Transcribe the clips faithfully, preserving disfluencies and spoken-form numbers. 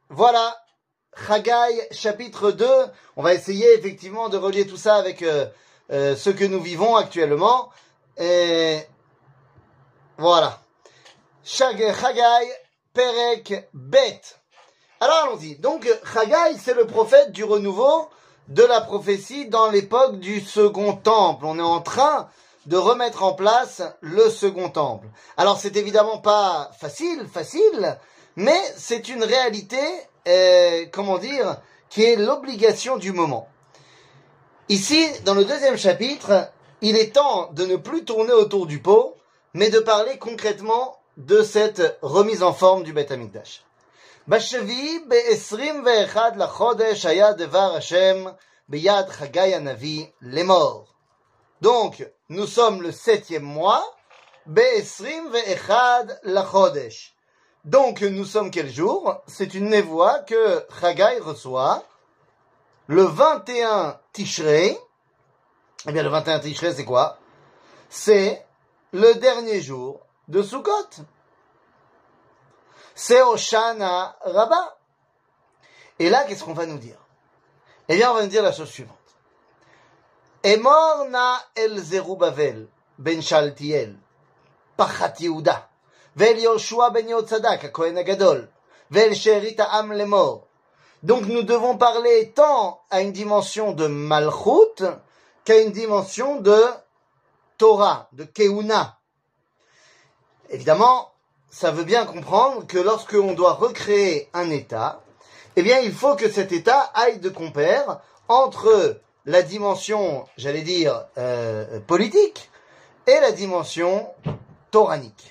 voilà, Chagai, chapitre deux. On va essayer effectivement de relier tout ça avec euh, euh, ce que nous vivons actuellement. Et voilà. Chagai, Perek, Bet. Alors allons-y. Donc Chagai, c'est le prophète du renouveau de la prophétie dans l'époque du second temple. On est en train de remettre en place le second temple. Alors c'est évidemment pas facile, facile, mais c'est une réalité, euh, comment dire, qui est l'obligation du moment. Ici, dans le deuxième chapitre, il est temps de ne plus tourner autour du pot, mais de parler concrètement de cette remise en forme du Beth Amikdash. בשביעי בעשרים ואחד לחודש היה דבר השם ביד חגי הנביא לאמור. Donc, nous sommes le septième mois, בעשרים ואחד לחודש. Donc, nous sommes quel jour? C'est une névoie que Chagai reçoit le vingt et un Tishrei. Eh bien, le vingt et un Tishrei, c'est quoi? C'est le dernier jour de Sukkot. C'est Hoshana Rabbah. Et là, qu'est-ce qu'on va nous dire? Eh bien, on va nous dire la chose suivante. Emor na el Zerubbabel ben Shaltiel, Pachat Yehuda, ve'el Yoshua ben Yotzadak, HaKohen HaGadol, ve'el Sherit ha'am lemor. Donc, nous devons parler tant à une dimension de Malchut qu'à une dimension de Torah, de Keuna. Évidemment, ça veut bien comprendre que lorsque on doit recréer un État, eh bien, il faut que cet État aille de compère entre la dimension, j'allais dire, euh, politique et la dimension toranique.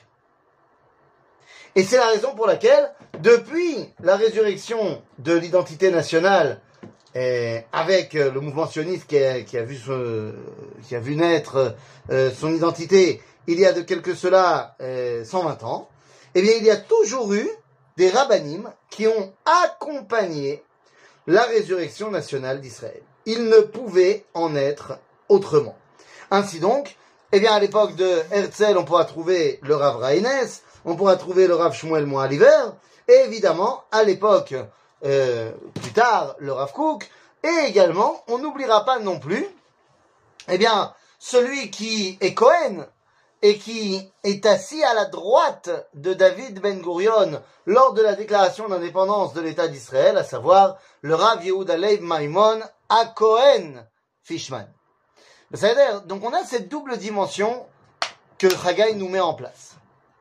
Et c'est la raison pour laquelle, depuis la résurrection de l'identité nationale, et avec le mouvement sioniste qui a, qui a vu son, qui a vu naître euh, son identité il y a de quelque cela euh, cent vingt ans, eh bien, il y a toujours eu des rabbanim qui ont accompagné la résurrection nationale d'Israël. Il ne pouvait en être autrement. Ainsi donc, eh bien, à l'époque de Herzl, on pourra trouver le Rav Reines, on pourra trouver le Rav Shmuel Moaliver, et évidemment, à l'époque, euh, plus tard, le Rav Kook, et également, on n'oubliera pas non plus, eh bien, celui qui est Cohen, et qui est assis à la droite de David Ben Gurion lors de la déclaration d'indépendance de l'État d'Israël, à savoir le Rav Yehuda Leib Maimon à Cohen Fishman. C'est-à-dire, donc on a cette double dimension que Chagai nous met en place.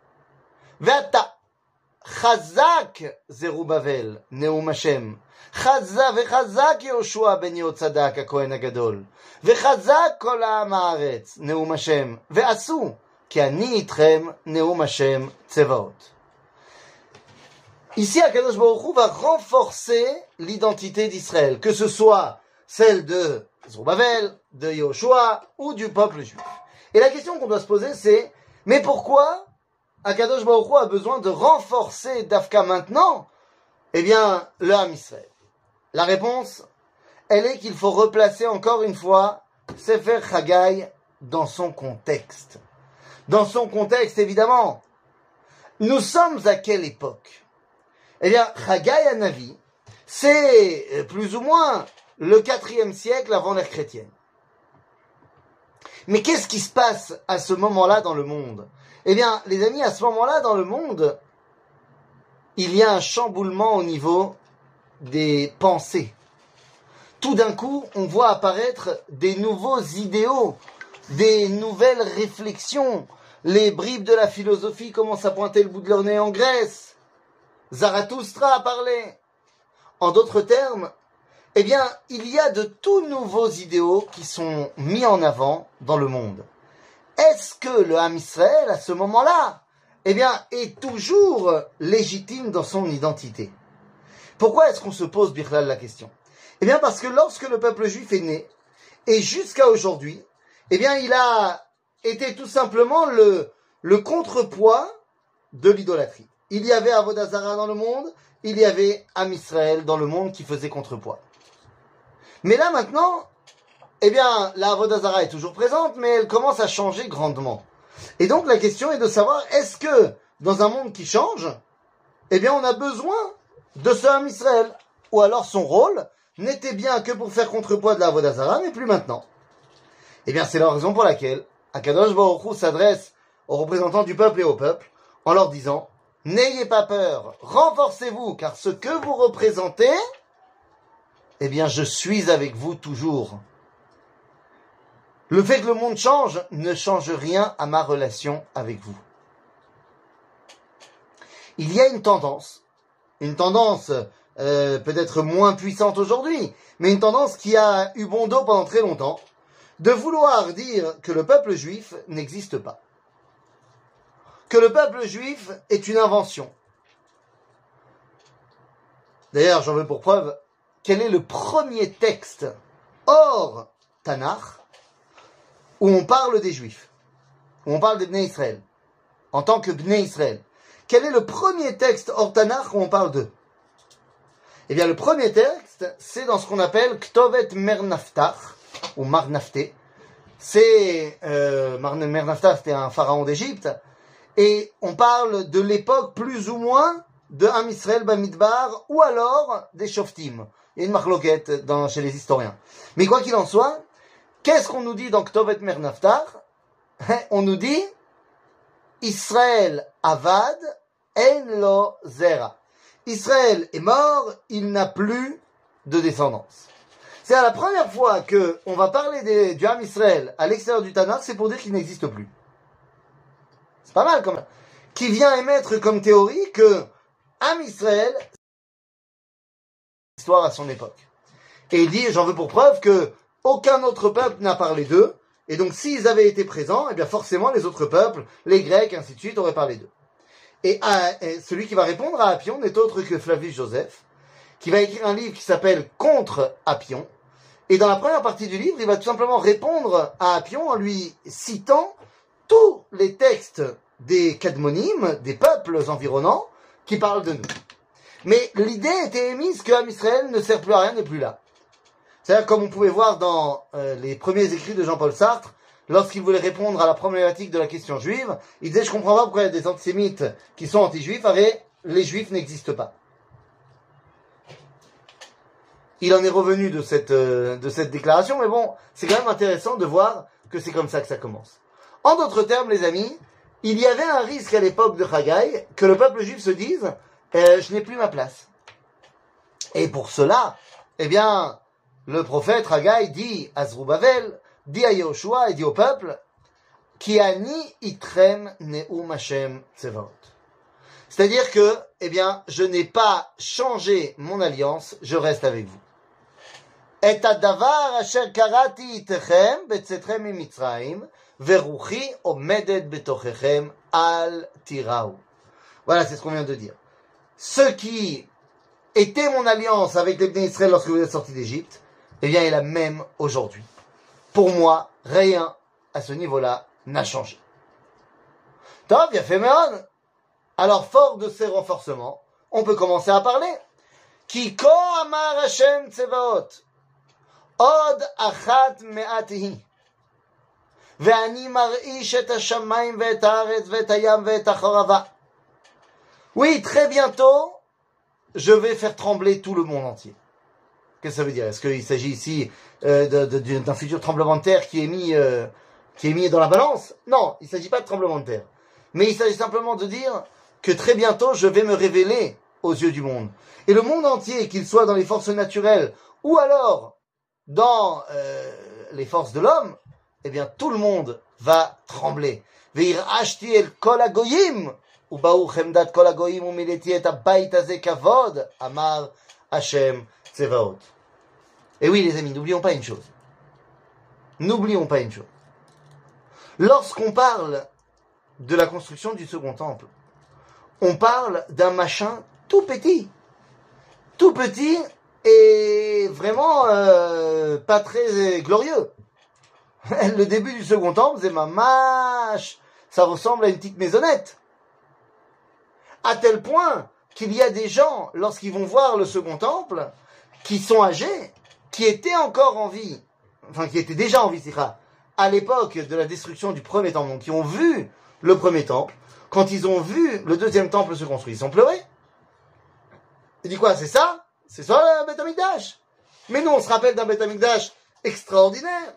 Ve'ata chazak Zerubbabel neum Hashem, chazak ve'chazak Yoshua ben Yotzadak HaKohen HaGadol, ve'chazak kol ha'am haaretz neum Hashem, ve'asu ki ani itrem neum Hashem tzevaot. Ici, Akadosh Baruch Hu va renforcer l'identité d'Israël, que ce soit celle de Zerubbabel, de Yoshua ou du peuple juif. Et la question qu'on doit se poser, c'est, mais pourquoi Akadosh Baruch Hu a besoin de renforcer Dafka maintenant, eh bien, le Ham Israël? La réponse, elle est qu'il faut replacer encore une fois Sefer Chagai dans son contexte. Dans son contexte, évidemment. Nous sommes à quelle époque? Eh bien, Chagai Hanavi, c'est plus ou moins le quatrième siècle avant l'ère chrétienne. Mais qu'est-ce qui se passe à ce moment-là dans le monde? Eh bien, les amis, à ce moment-là dans le monde, il y a un chamboulement au niveau des pensées. Tout d'un coup, on voit apparaître des nouveaux idéaux, des nouvelles réflexions. Les bribes de la philosophie commencent à pointer le bout de leur nez en Grèce. Zarathustra a parlé. En d'autres termes, eh bien, il y a de tout nouveaux idéaux qui sont mis en avant dans le monde. Est-ce que le Ham Israël, à ce moment-là, eh bien, est toujours légitime dans son identité? Pourquoi est-ce qu'on se pose, Birlal, la question? Eh bien, parce que lorsque le peuple juif est né, et jusqu'à aujourd'hui, eh bien, il a été tout simplement le, le contrepoids de l'idolâtrie. Il y avait Avodah Zarah dans le monde, il y avait Ham Israël dans le monde qui faisait contrepoids. Mais là, maintenant, eh bien, la Avodah Zarah est toujours présente, mais elle commence à changer grandement. Et donc, la question est de savoir, est-ce que, dans un monde qui change, eh bien, on a besoin de ce Ham Israël. Ou alors son rôle n'était bien que pour faire contrepoids de la Avodah Zarah, mais plus maintenant. Eh bien, c'est la raison pour laquelle Akadosh Baruch Hu s'adresse aux représentants du peuple et au peuple en leur disant « N'ayez pas peur, renforcez-vous, car ce que vous représentez, eh bien, je suis avec vous toujours. Le fait que le monde change ne change rien à ma relation avec vous. » Il y a une tendance, une tendance euh, peut-être moins puissante aujourd'hui, mais une tendance qui a eu bon dos pendant très longtemps, de vouloir dire que le peuple juif n'existe pas. Que le peuple juif est une invention. D'ailleurs, j'en veux pour preuve, quel est le premier texte hors Tanakh où on parle des juifs, où on parle des Bnei Israël, en tant que Bnei Israël? Quel est le premier texte hors Tanakh où on parle d'eux? Eh bien, le premier texte, c'est dans ce qu'on appelle Ktovet Mer Naftach, ou Mar Nafté. C'est, euh, Mar Naftach, c'était un pharaon d'Égypte, et on parle de l'époque plus ou moins de Ham Israël Bamidbar, ou alors des Shoftim. Il y a une marloquette dans, chez les historiens. Mais quoi qu'il en soit, qu'est-ce qu'on nous dit dans Ktovet Mer Naftach? On nous dit Israël Avad En Lo Zera. Israël est mort, il n'a plus de descendance. C'est la première fois que on va parler des, du Ham Israël à l'extérieur du Tanakh, c'est pour dire qu'il n'existe plus. C'est pas mal quand même. Qui vient émettre comme théorie que Ham Israël, histoire à son époque. Et il dit, j'en veux pour preuve que aucun autre peuple n'a parlé d'eux, et donc s'ils avaient été présents, eh bien forcément les autres peuples, les Grecs, ainsi de suite, auraient parlé d'eux. Et, à, et celui qui va répondre à Appion n'est autre que Flavius Joseph, qui va écrire un livre qui s'appelle Contre Appion. Et dans la première partie du livre, il va tout simplement répondre à Appion en lui citant tous les textes des Kadmonim, des peuples environnants, qui parlent de nous. Mais l'idée était émise que Ham Israël ne sert plus à rien, n'est plus là. C'est-à-dire, comme on pouvait voir dans euh, les premiers écrits de Jean-Paul Sartre, lorsqu'il voulait répondre à la problématique de la question juive, il disait « Je comprends pas pourquoi il y a des antisémites qui sont anti-juifs, arrête, les juifs n'existent pas. » Il en est revenu de cette, euh, de cette déclaration, mais bon, c'est quand même intéressant de voir que c'est comme ça que ça commence. En d'autres termes, les amis, il y avait un risque à l'époque de Haggai que le peuple juif se dise euh, « Je n'ai plus ma place. » Et pour cela, eh bien, le prophète Haggai dit à Zerubbabel, dit à Yehoshua et dit au peuple, Ki ani itrem neum Hashem tsevaot. C'est-à-dire que, eh bien, je n'ai pas changé mon alliance, je reste avec vous. Et adavar asher karati itechem betzetrem mimitzraim veruchi omedet betochechem al tiraou. Voilà, c'est ce qu'on vient de dire. Ce qui était mon alliance avec les Bnei Israël lorsque vous êtes sortis d'Égypte, eh bien, est la même aujourd'hui. Pour moi, rien à ce niveau-là n'a changé. Top, bien fait, Méon. Alors, fort de ces renforcements, on peut commencer à parler. Ki ko amar Hashem tsevaot, od achat me'atihi, ve'ani mar'ish et hashamayim ve'et haaretz ve'et hayam ve'et hacharava. Oui, très bientôt, je vais faire trembler tout le monde entier. Qu'est-ce que ça veut dire? Est-ce qu'il s'agit ici euh, de, de, d'un futur tremblement de terre qui est mis, euh, qui est mis dans la balance? Non, il ne s'agit pas de tremblement de terre. Mais il s'agit simplement de dire que très bientôt, je vais me révéler aux yeux du monde. Et le monde entier, qu'il soit dans les forces naturelles ou alors dans euh, les forces de l'homme, eh bien, tout le monde va trembler. Ve'ir ashti el kol hagoyim, u'ba'u chemdat kol hagoyim u'mileti et habayit hazeh kavod, amar Hashem tsevaot. Et oui, les amis, n'oublions pas une chose. N'oublions pas une chose. Lorsqu'on parle de la construction du second temple, on parle d'un machin tout petit. Tout petit et vraiment euh, pas très glorieux. Le début du second temple, c'est mamache, ça ressemble à une petite maisonnette. À tel point qu'il y a des gens, lorsqu'ils vont voir le second temple, qui sont âgés, qui étaient encore en vie, enfin qui étaient déjà en vie, c'est ça, à l'époque de la destruction du premier temple, donc qui ont vu le premier temple, quand ils ont vu le deuxième temple se construire, ils ont pleuré. Il dit quoi? C'est ça? C'est ça le Beth Amikdash? Mais nous, on se rappelle d'un Beth Amikdash extraordinaire.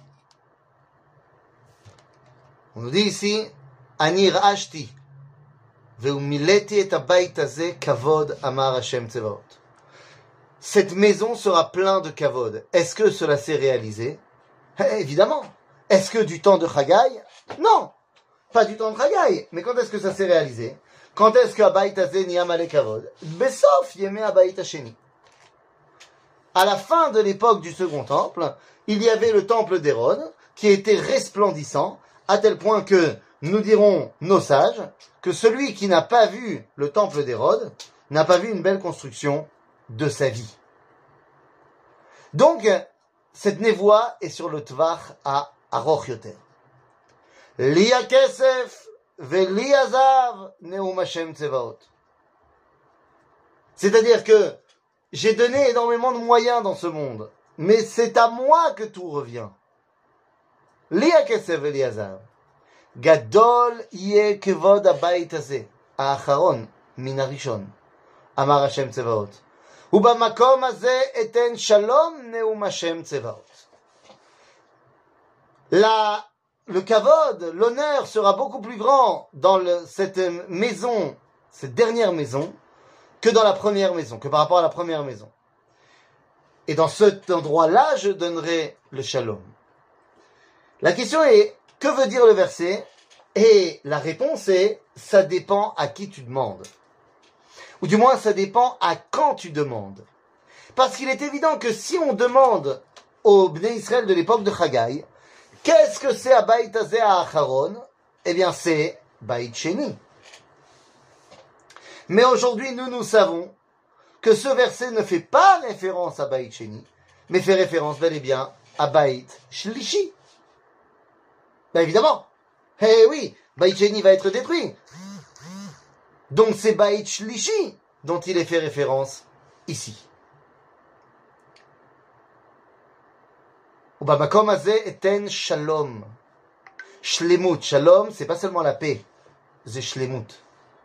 On nous dit ici, Ani ra'ashti, ve'umileti et habayit hazeh kavod amar Hashem Tsevaot. Cette maison sera pleine de kavod. Est-ce que cela s'est réalisé? Eh, évidemment. Est-ce que du temps de Chagai? Non. Pas du temps de Chagai. Mais quand est-ce que ça s'est réalisé? Quand est-ce que habayit hazeh niyam ale kavod? Besof yemei habayit hasheni. À la fin de l'époque du second temple, il y avait le temple d'Hérode qui était resplendissant à tel point que nous dirons nos sages que celui qui n'a pas vu le temple d'Hérode n'a pas vu une belle construction de sa vie. Donc, cette névoie est sur le Tvach à Aroch Yoter. Li hakesef veli hazav neum Hashem Tsevaot. C'est-à-dire que j'ai donné énormément de moyens dans ce monde, mais c'est à moi que tout revient. Li hakesef veli hazav. Gadol yeh kevod habayit hazeh, ha'acharon min harishon, amar Hashem Tsevaot. ובמקום הזה אתן שלום נאום השם צבאות. La, le kavod, l'honneur sera beaucoup plus grand dans le, cette maison, cette dernière maison, que dans la première maison, que par rapport à la première maison. Et dans cet endroit-là, je donnerai le shalom. La question est, que veut dire le verset? Et la réponse est, ça dépend à qui tu demandes. Ou du moins, ça dépend à quand tu demandes. Parce qu'il est évident que si on demande aux Bnei Israël de l'époque de Chagai, qu'est-ce que c'est Habayit hazeh ha'acharon? Eh bien, c'est Bayit Sheni. Mais aujourd'hui, nous, nous savons que ce verset ne fait pas référence à Bayit Sheni, mais fait référence bel et bien à Bayit Shlishi. Ben évidemment. Eh oui, Bayit Sheni va être détruit. Donc c'est Bayit Shlishi dont il est fait référence ici. Ubamakom hazeh eten shalom. Shlemut. Shalom, c'est pas seulement la paix, c'est shlemut.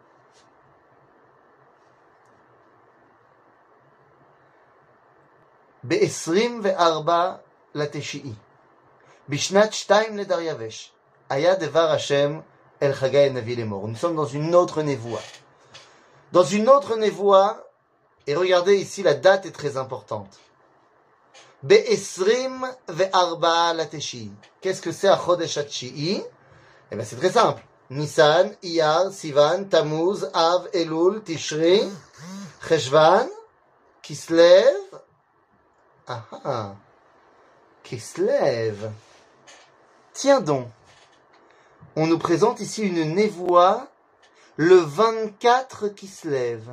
Be'esrim ve'arba lateshi'i. Bishnat shtaim ledaryavesh. Aya devar Hashem El Chagai Navi Lemor. Nous sommes dans une autre névoie. Dans une autre névoie, et regardez ici, la date est très importante. Be'esrim ve'arba lateshi'i. Qu'est-ce que c'est à Chodesh HaTshi'i? Eh bien, c'est très simple. Nissan, Iyar, Sivan, Tammuz, Av, Elul, Tishri, Cheshvan, Kislev. Ah ah. Kislev. Tiens donc. On nous présente ici une névoie le vingt-quatre qui se lève.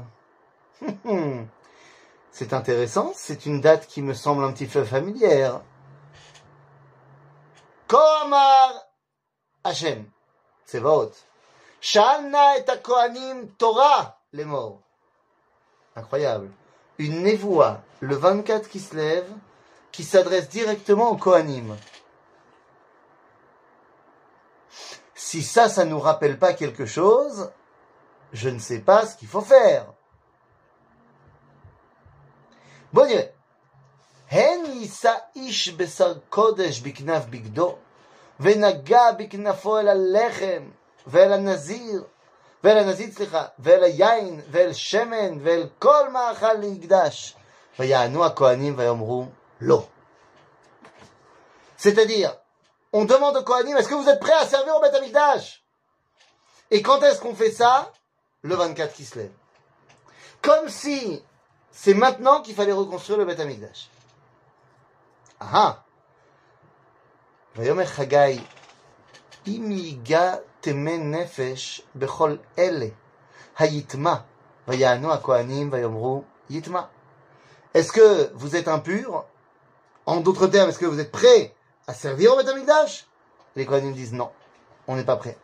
C'est intéressant, c'est une date qui me semble un petit peu familière. Komar Hashem, Tsevaot. Shalna et Kohanim Torah, les morts. Incroyable. Une névoie, le vingt-quatre qui se lève, qui s'adresse directement aux Kohanim. Si ça, ça nous rappelle pas quelque chose, je ne sais pas ce qu'il faut faire. Bon dirait. Hen yisa ish besar kodesh biknaf bigdo, venaga biknafo el alechem, ve'el הנזיר, ואל הנזיד, סליחה, ואל היין, ואל שמן, ואל כל מאכל נקדש. ויענו הכהנים ויאמרו לא. C'est-à-dire, on demande aux Kohanim, est-ce que vous êtes prêts à servir au Beth Amikdash? Et quand est-ce qu'on fait ça? Le vingt-quatre qui se lève. Comme si c'est maintenant qu'il fallait reconstruire le Beth Amikdash. Ah ah. ויאמר חגי, אם ייגע תמי נפש בכל אלה, היטמע, ויענו הכהנים ויאמרו יטמע. Est-ce que vous êtes impurs? En d'autres termes, est-ce que vous êtes prêts à servir au Beth Amikdash? Les Kohanim disent non, on n'est pas prêts.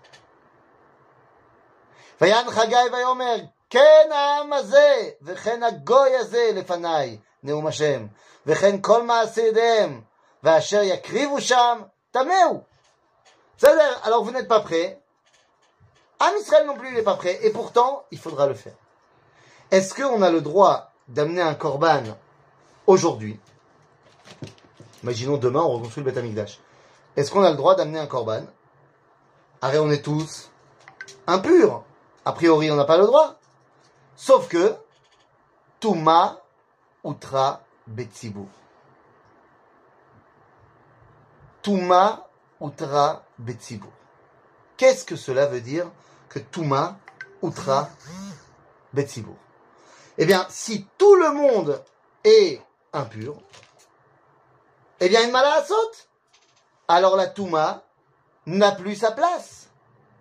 ויען חגי ויאמר, כן העם הזה, וכן הגוי הזה לפניי, נאום השם, וכן כל מעשה ידיהם, ואשר יקריבו שם, טמאו. C'est-à-dire, alors vous n'êtes pas prêts, Am Israël non plus il n'est pas prêt, et pourtant, il faudra le faire. Est-ce qu'on a le droit d'amener un korban aujourd'hui? Imaginons demain, on reconstruit le Beth Amikdash. Est-ce qu'on a le droit d'amener un korban? Arrête, on est tous impurs. A priori, on n'a pas le droit. Sauf que, Touma Utra Betzibur. Touma Utra Betzibur. Qu'est-ce que cela veut dire que Touma Utra Betzibur? Eh bien, si tout le monde est impur, eh bien, une mala saute. Alors la Touma n'a plus sa place.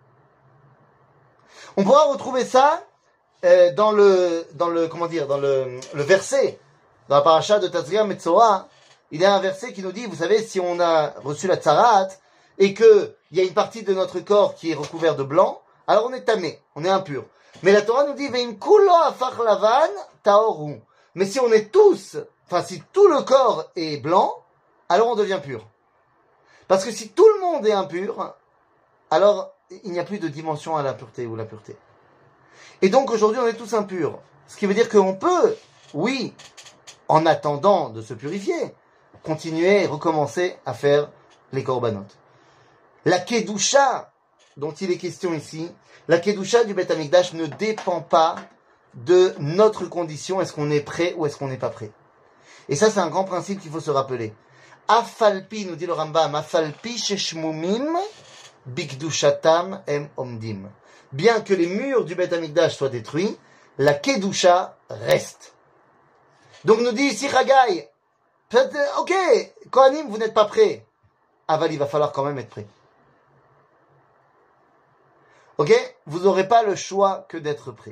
On pourra retrouver ça euh, dans le, dans le, comment dire, dans le, le verset, dans la paracha de Tazria Metzora. Il y a un verset qui nous dit, vous savez, si on a reçu la tzarat et que il y a une partie de notre corps qui est recouvert de blanc, alors on est tamé, on est impur. Mais la Torah nous dit, veim kulo afach lavan taoru. Mais si on est tous, enfin si tout le corps est blanc, alors on devient pur. Parce que si tout le monde est impur, alors il n'y a plus de dimension à l'impureté ou la pureté. Et donc aujourd'hui on est tous impurs. Ce qui veut dire qu'on peut, oui, en attendant de se purifier, continuer et recommencer à faire les korbanot. La kedusha dont il est question ici, la kedusha du Beth Amikdash ne dépend pas de notre condition, est-ce qu'on est prêt ou est-ce qu'on n'est pas prêt. Et ça c'est un grand principe qu'il faut se rappeler. Afalpi, nous dit le Rambam, Afalpi sheshmumim bikdushatam em omdim. Bien que les murs du Beth Amikdash soient détruits, la kedusha reste. Donc nous dit ici Chagai, ok, Kohanim, vous n'êtes pas prêts. Aval, il va falloir quand même être prêt. Ok, vous n'aurez pas le choix que d'être prêt.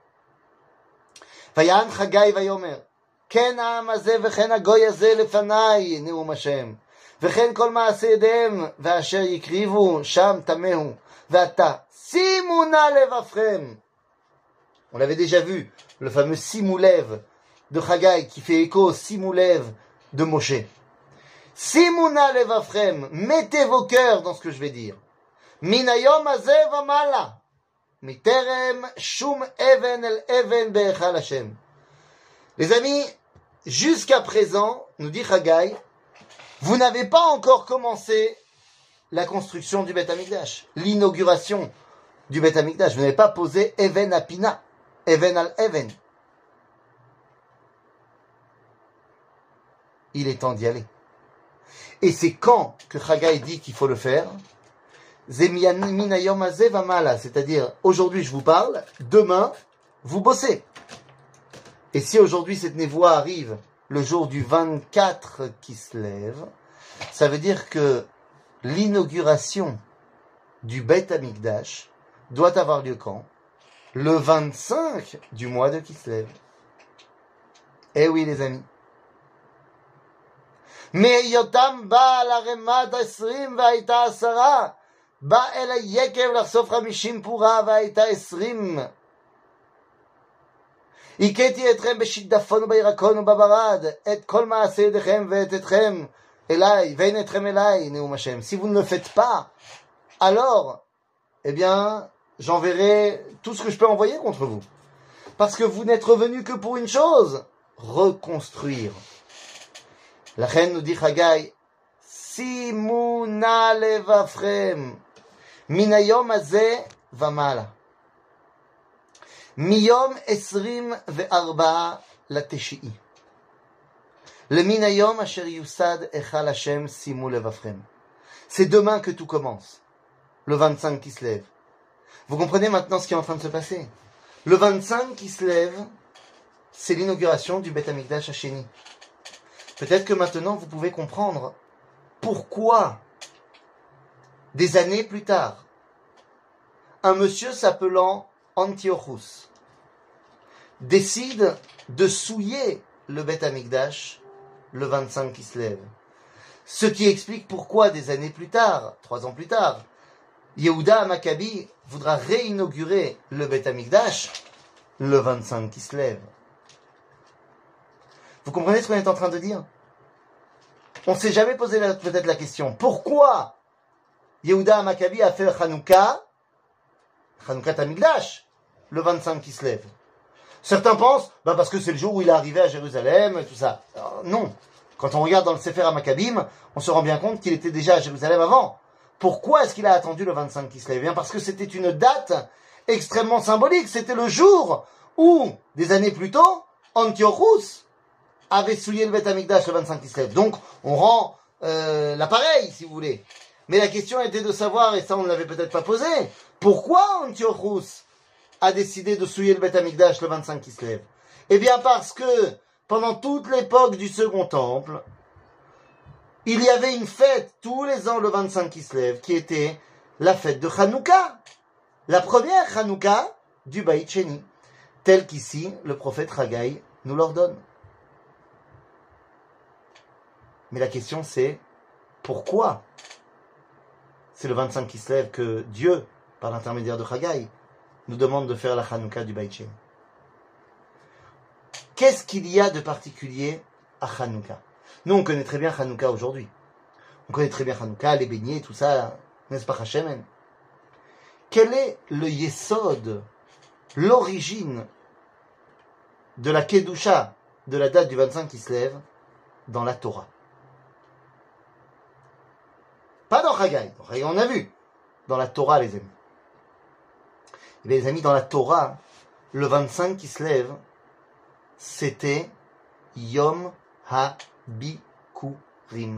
Vayan Chagai vayomer. כן העם הזה וכן הגוי הזה לפניי נאום השם וכן כל מעשה ידיהם ואשר יקריבו שם תמהו ואתה שימו נא לבבכם. On l'avait déjà vu, le fameux Simu Lev de Chagai qui fait écho au Simu Lev de Moshe. Simu na levavchem, mettez vos cœurs dans ce que je vais dire. Min hayom hazeh vamala miterem shum even el even be'echal Hashem. Les amis, jusqu'à présent, nous dit Chagai, vous n'avez pas encore commencé la construction du Beth Amikdash, l'inauguration du Beth Amikdash. Vous n'avez pas posé Even Apina, Even al Even. Il est temps d'y aller. Et c'est quand que Chagai dit qu'il faut le faire? C'est-à-dire, aujourd'hui je vous parle, demain vous bossez. Et si aujourd'hui cette névoie arrive le jour du vingt-quatre qui se lève, ça veut dire que l'inauguration du Beth Amikdash doit avoir lieu quand? Le vingt-cinq du mois de Kislev. Eh oui les amis. Mais Yotam ba la remat esrim vaïta asara ba el yekev la sofra mishim pura vaïta esrim. הכיתי אתכם בשיטפון ובירקון ובברד, את כל מעשה ידיכם ואת אתכם אליי, ואין אתכם אליי, נאום השם. Si vous ne le faites pas, alors, eh bien, j'enverrai tout ce que je peux envoyer contre vous. Parce que vous n'êtes revenus que pour une chose, reconstruire. La reine nous dit Chagai, Simu na levavchem, min hayom hazeh vamala. Miyom esrim ve'arba la teshi'i. Le minayom asher yusad echal Hashem simu levavchem. C'est demain que tout commence. Le vingt-cinq qui se lève. Vous comprenez maintenant ce qui est en train de se passer. Le vingt-cinq qui se lève, c'est l'inauguration du Beth Amikdash Hasheni. Peut-être que maintenant vous pouvez comprendre pourquoi, des années plus tard, un monsieur s'appelant Antiochus décide de souiller le Beth Amikdash le vingt-cinq qui se lève. Ce qui explique pourquoi des années plus tard, trois ans plus tard, Yehuda Maccabi voudra réinaugurer le Beth Amikdash le vingt-cinq qui se lève. Vous comprenez ce qu'on est en train de dire? On ne s'est jamais posé la, peut-être la question, pourquoi Yehuda Maccabi a fait le Hanouka, Hanoukat Amikdash, le vingt-cinq qui se lève. Certains pensent, bah parce que c'est le jour où il est arrivé à Jérusalem, tout ça. Alors, non. Quand on regarde dans le Sefer HaMakkabim, on se rend bien compte qu'il était déjà à Jérusalem avant. Pourquoi est-ce qu'il a attendu le vingt-cinq Kislev? Eh bien parce que c'était une date extrêmement symbolique. C'était le jour où, des années plus tôt, Antiochus avait souillé le Beth Amikdash le vingt-cinq Kislev. Donc, on rend euh, l'appareil, si vous voulez. Mais la question était de savoir, et ça on ne l'avait peut-être pas posé, pourquoi Antiochus a décidé de souiller le Beth Amikdash le vingt-cinq Kislev? Eh bien parce que, pendant toute l'époque du Second Temple, il y avait une fête tous les ans le vingt-cinq Kislev, qui était la fête de Hanouka. La première Hanouka du Baït Sheni, telle qu'ici le prophète Haggai nous l'ordonne. Mais la question c'est, pourquoi c'est le vingt-cinq Kislev que Dieu, par l'intermédiaire de Haggai, nous demande de faire la Hanouka du Baït Sheni? Qu'est-ce qu'il y a de particulier à Hanouka? Nous, on connaît très bien Hanouka aujourd'hui. On connaît très bien Hanouka, les beignets, tout ça, n'est-ce pas, Hashem? Quel est le Yesod, l'origine de la Kedusha, de la date du vingt-cinq Kislev, dans la Torah? Pas dans Haggai. Dans Haggai, on a vu. Dans la Torah, les amis. Eh bien, les amis, dans la Torah, le vingt-cinq Kislev, c'était Yom HaBikurim.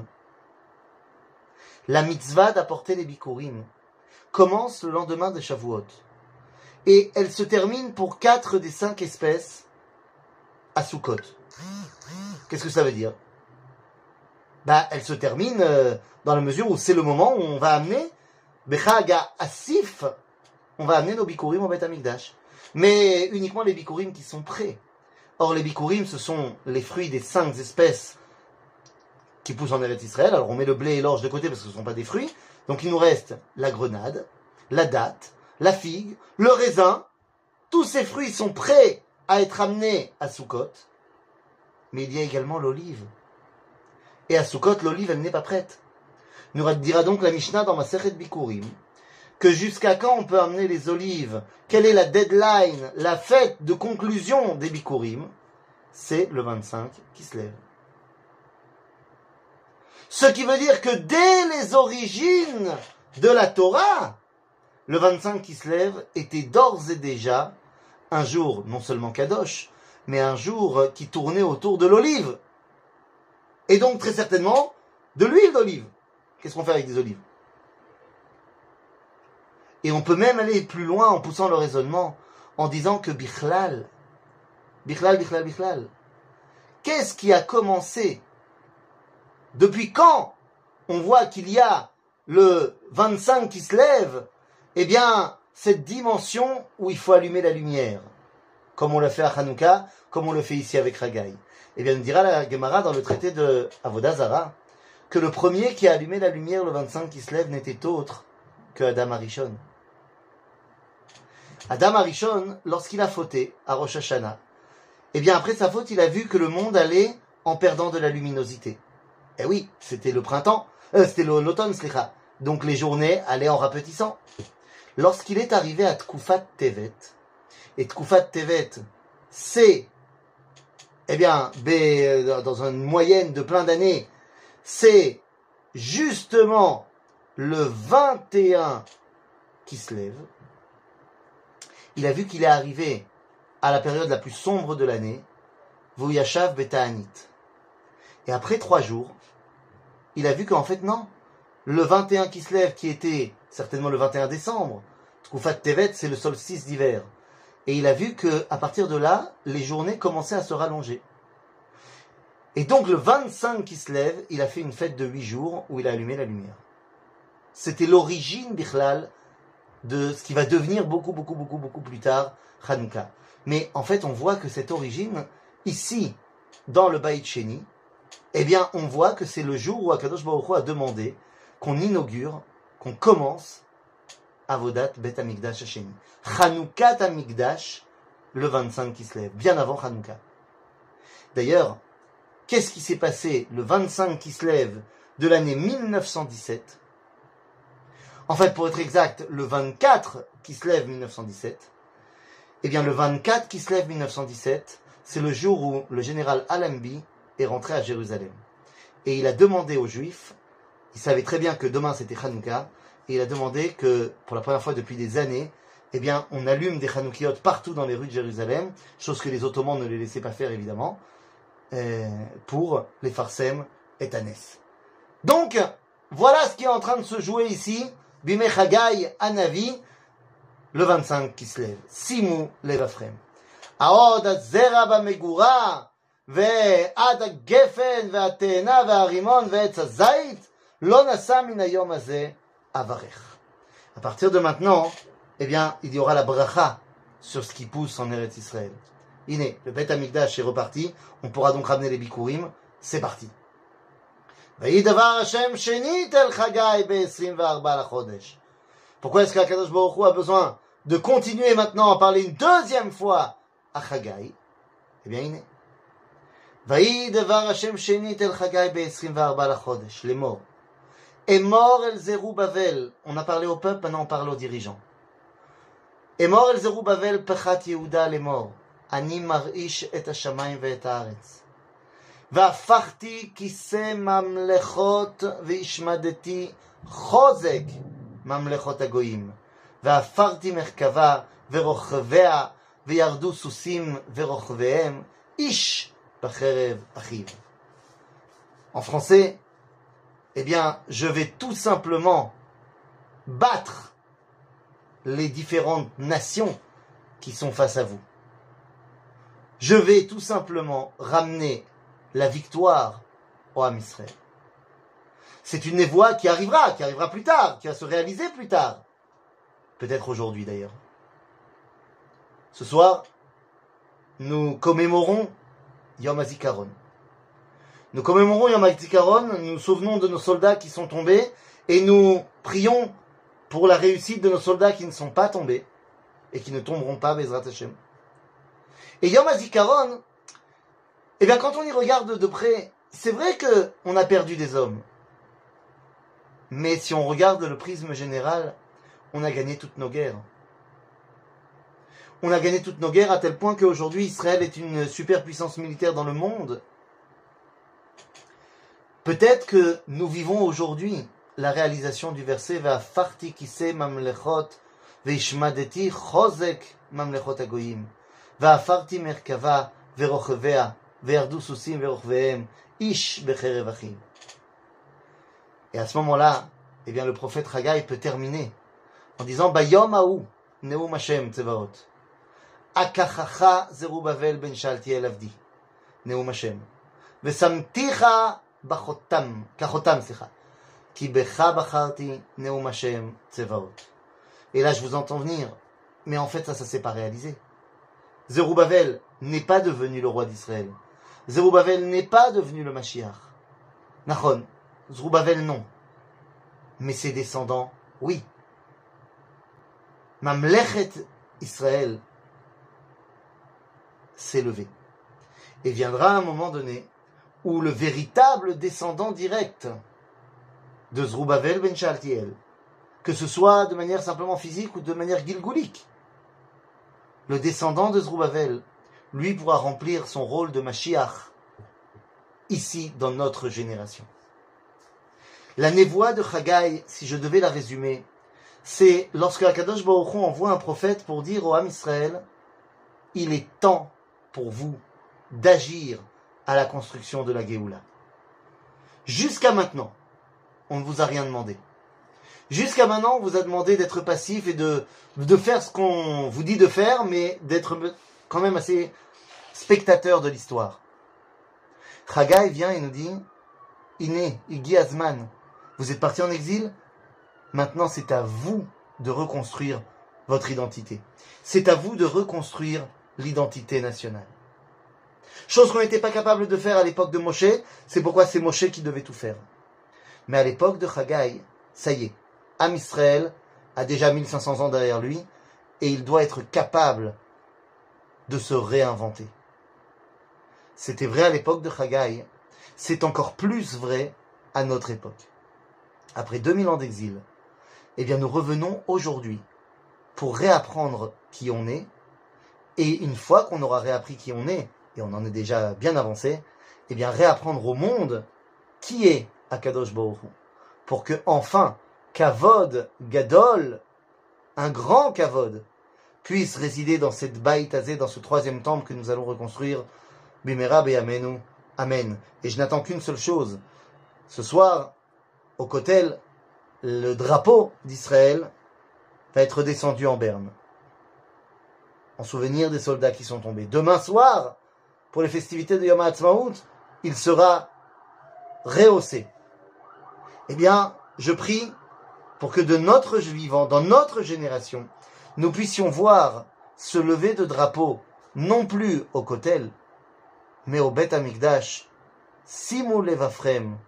La mitzvah d'apporter les bikurim commence le lendemain de Shavuot. Et elle se termine pour quatre des cinq espèces à Sukkot. Qu'est-ce que ça veut dire? Bah, elle se termine euh, dans la mesure où c'est le moment où on va amener Bechag Asif, on va amener nos bikurim au Beth Amikdash. Mais uniquement les bikurim qui sont prêts. Or, les bikurim, ce sont les fruits des cinq espèces qui poussent en Eretz Israël. Alors, on met le blé et l'orge de côté parce que ce ne sont pas des fruits. Donc, il nous reste la grenade, la date, la figue, le raisin. Tous ces fruits sont prêts à être amenés à Sukkot. Mais il y a également l'olive. Et à Sukkot, l'olive, elle n'est pas prête. Nous dira donc la Mishnah dans Masechet Bikurim que jusqu'à quand on peut amener les olives? Quelle est la deadline, la fête de conclusion des Bikurim? C'est le vingt-cinq Kislev. Ce qui veut dire que dès les origines de la Torah, le vingt-cinq Kislev était d'ores et déjà un jour non seulement Kadosh, mais un jour qui tournait autour de l'olive. Et donc très certainement de l'huile d'olive. Qu'est-ce qu'on fait avec des olives? Et on peut même aller plus loin en poussant le raisonnement, en disant que Bichlal, Bichlal, Bichlal, Bichlal, qu'est-ce qui a commencé? Depuis quand on voit qu'il y a le vingt-cinq qui se lève? Eh bien, cette dimension où il faut allumer la lumière, comme on l'a fait à Hanouka, comme on le fait ici avec Haggai. Eh bien, nous dira la Gemara dans le traité de Avodah Zarah que le premier qui a allumé la lumière le vingt-cinq qui se lève n'était autre que Adam Arishon. Adam Arishon, lorsqu'il a fauté à Rosh Hashanah, eh bien après sa faute, il a vu que le monde allait en perdant de la luminosité. Eh oui, c'était le printemps, euh, c'était l'automne, slicha. Donc les journées allaient en rapetissant. Lorsqu'il est arrivé à Tkufat Tevet, et Tkufat Tevet, c'est, eh bien, dans une moyenne de plein d'années, c'est justement le vingt et un qui se lève. Il a vu qu'il est arrivé à la période la plus sombre de l'année, Vuyashav Beta'anit. Et après trois jours, il a vu qu'en fait, non, le vingt et un qui se lève, qui était certainement le vingt et un décembre, Tkufat Tevet, c'est le solstice d'hiver. Et il a vu qu'à partir de là, les journées commençaient à se rallonger. Et donc le vingt-cinq qui se lève, il a fait une fête de huit jours où il a allumé la lumière. C'était l'origine, Bichlal, de ce qui va devenir beaucoup, beaucoup, beaucoup, beaucoup plus tard Hanouka. Mais en fait, on voit que cette origine, ici, dans le Baït Sheni, eh bien, on voit que c'est le jour où Akadosh Baruch Hu a demandé qu'on inaugure, qu'on commence Avodat Bet Amikdash Sheni. Hanoukat Amikdash, le vingt-cinq qui se lève, bien avant Hanouka. D'ailleurs, qu'est-ce qui s'est passé le vingt-cinq qui se lève de l'année mille neuf cent dix-sept? En fait, pour être exact, le vingt-quatre qui se lève mille neuf cent dix-sept, Eh bien, le vingt-quatre Kislev mille neuf cent dix-sept, c'est le jour où le général Allenby est rentré à Jérusalem. Et il a demandé aux Juifs, il savait très bien que demain c'était Hanouka, et il a demandé que, pour la première fois depuis des années, eh bien, on allume des Hanoukiot partout dans les rues de Jérusalem, chose que les Ottomans ne les laissaient pas faire évidemment, euh, pour les Farsem et Tanès. Donc, voilà ce qui est en train de se jouer ici, Bimei Chagai Anavi, le vingt-cinq Kislev, Simu Levafrem. Aod Azera Bamegura, Ve Ad Gefen, Ve Atena, Ve Arimon, Ve Etz Hazait, Lo Nasa Min Hayom Hazeh Avarech. À partir de maintenant, eh bien, il y aura la bracha sur ce qui pousse en Eretz Israël. Iné, le Beth Amikdash est reparti, on pourra donc ramener les bikurim, c'est parti. Vehi davar Hashem shenit el Chagai be-vingt-quatre la-chodesh. Pourquoi est-ce qu'Akadosh Baruch Hu a besoin de continuer maintenant à parler une deuxième fois à Chagai? Eh bien, iné. Vehi davar Hashem shenit el Chagai be-vingt-quatre la-chodesh, les morts. Et mort el Zerubbabel. On a parlé au peuple, maintenant on parle aux dirigeants. Et mort el Zerubbabel pechat Yehuda les morts. Ani mar'ish et hashamayim ve'et haaretz. Va'afachti kiseh mamlechot ve'ishmadeti chozek mamlechot hagoyim. Va'afarti merkava ve'rochvea ve'yardu susim ve'rochveem ish b'cherev achiv. En français, eh bien, je vais tout simplement battre les différentes nations qui sont face à vous. Je vais tout simplement ramener la victoire au Ham Israël. C'est une névoie qui arrivera, qui arrivera plus tard, qui va se réaliser plus tard. Peut-être aujourd'hui d'ailleurs. Ce soir, nous commémorons Yom HaZikaron. Nous commémorons Yom HaZikaron, nous nous souvenons de nos soldats qui sont tombés et nous prions pour la réussite de nos soldats qui ne sont pas tombés et qui ne tomberont pas, Bezrat Hashem. Et Yom HaZikaron, eh bien, quand on y regarde de près, c'est vrai qu'on a perdu des hommes. Mais si on regarde le prisme général, on a gagné toutes nos guerres. On a gagné toutes nos guerres à tel point qu'aujourd'hui, Israël est une superpuissance militaire dans le monde. Peut-être que nous vivons aujourd'hui la réalisation du verset Va'afarti kiseh mamlechot ve'ishmadeti chozek mamlechot hagoyim. Va'afarti merkava ve'rochvea ve'yardu susim ve'rochveem ish b'cherev achim. Et à ce moment-là, eh bien, le prophète Chagai peut terminer en disant Bayom haou neum Hashem tzevaot akachacha Zerubbabel ben Shaltiel avdi neum Hashem ve'samticha bachotam kachotam slicha ki becha bacharti neum Hashem tzevaot. Et là, je vous entends venir, mais en fait, ça, ça s'est pas réalisé. Zerubbabel n'est pas devenu le roi d'Israël. Zerubbabel n'est pas devenu le Mashiach. Nachon, Zerubbabel non. Mais ses descendants, oui. Mamlechet Israël s'est levé. Et viendra un moment donné où le véritable descendant direct de Zerubbabel ben Shaltiel, que ce soit de manière simplement physique ou de manière gilgoulique, le descendant de Zerubbabel, lui pourra remplir son rôle de Mashiach ici dans notre génération. La névoie de Chagai, si je devais la résumer, c'est lorsque Akadosh Baruch Hu envoie un prophète pour dire au Ham Israël, il est temps pour vous d'agir à la construction de la Géoula. Jusqu'à maintenant, on ne vous a rien demandé. Jusqu'à maintenant, on vous a demandé d'être passif et de, de faire ce qu'on vous dit de faire, mais d'être quand même assez spectateur de l'histoire. Chagai vient et nous dit, Iné, Igi Azman, vous êtes parti en exil, maintenant c'est à vous de reconstruire votre identité. C'est à vous de reconstruire l'identité nationale. Chose qu'on n'était pas capable de faire à l'époque de Moshe, c'est pourquoi c'est Moshe qui devait tout faire. Mais à l'époque de Chagai, ça y est, Ham Israël a déjà mille cinq cents ans derrière lui, et il doit être capable de se réinventer. C'était vrai à l'époque de Chagai, c'est encore plus vrai à notre époque. Après deux mille ans d'exil, eh bien nous revenons aujourd'hui pour réapprendre qui on est Et une fois qu'on aura réappris qui on est, et on en est déjà bien avancé, eh bien réapprendre au monde qui est Akadosh Baruch Hu, pour que enfin Kavod Gadol, un grand Kavod, puisse résider dans cette Baït Hazé, dans ce troisième temple que nous allons reconstruire, Bimera Beyamenu, Amen. Et je n'attends qu'une seule chose. Ce soir, au Kotel, le drapeau d'Israël va être descendu en berne, en souvenir des soldats qui sont tombés. Demain soir, pour les festivités de Yom HaAtzmaut, il sera rehaussé. Eh bien, je prie pour que de notre vivant, dans notre génération, nous puissions voir se lever de drapeau, non plus au Kotel, mais au Beth Amikdash. Simu levafrem.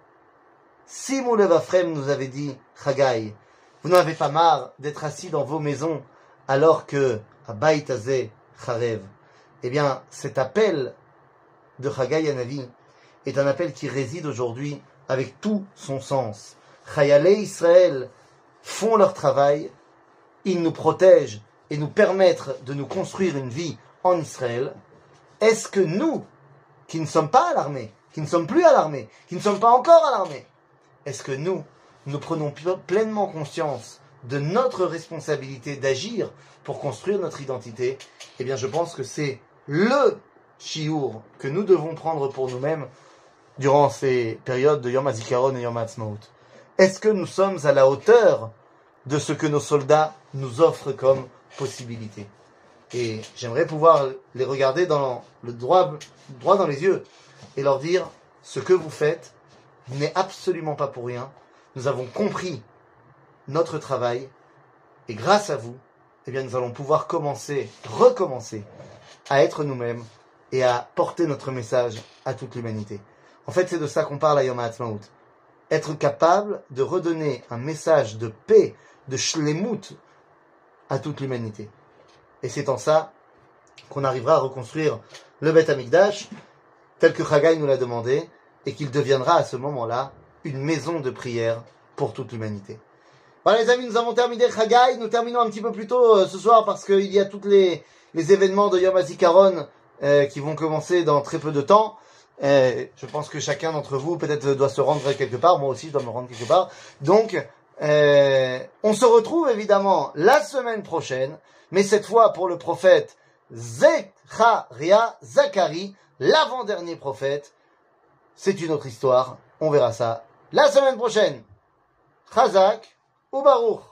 Simu levafrem, nous avait dit Chagai. Vous n'avez pas marre d'être assis dans vos maisons alors que Abayit Hazé Charev. Eh bien, cet appel de Chagai Hanavi est un appel qui réside aujourd'hui avec tout son sens. Chayalei Israël font leur travail, ils nous protègent et nous permettent de nous construire une vie en Israël. Est-ce que nous, qui ne sommes pas à l'armée, qui ne sommes plus à l'armée, qui ne sommes pas encore à l'armée, est-ce que nous, nous prenons pleinement conscience de notre responsabilité d'agir pour construire notre identité? Eh bien, je pense que c'est le shiur que nous devons prendre pour nous-mêmes durant ces périodes de Yom HaZikaron et Yom HaAtzmaut. Est-ce que nous sommes à la hauteur de ce que nos soldats nous offrent comme possibilité? Et j'aimerais pouvoir les regarder dans le droit, droit dans les yeux et leur dire, ce que vous faites n'est absolument pas pour rien. Nous avons compris notre travail et grâce à vous, eh bien, nous allons pouvoir commencer, recommencer à être nous-mêmes et à porter notre message à toute l'humanité. En fait, c'est de ça qu'on parle à Yom HaAtzmaut. Être capable de redonner un message de paix, de shlemut à toute l'humanité. Et c'est en ça qu'on arrivera à reconstruire le Beth Amikdash tel que Chagai nous l'a demandé et qu'il deviendra à ce moment-là une maison de prière pour toute l'humanité. Voilà les amis, nous avons terminé Chagai. Nous terminons un petit peu plus tôt euh, ce soir parce qu'il y a tous les, les événements de Yom HaZikaron euh, qui vont commencer dans très peu de temps. Euh, je pense que chacun d'entre vous peut-être doit se rendre quelque part. Moi aussi, je dois me rendre quelque part. Donc, euh, on se retrouve évidemment la semaine prochaine, mais cette fois pour le prophète Zecharia, Zacharie, l'avant-dernier prophète. C'est une autre histoire. On verra ça la semaine prochaine. Chazak ou Baruch.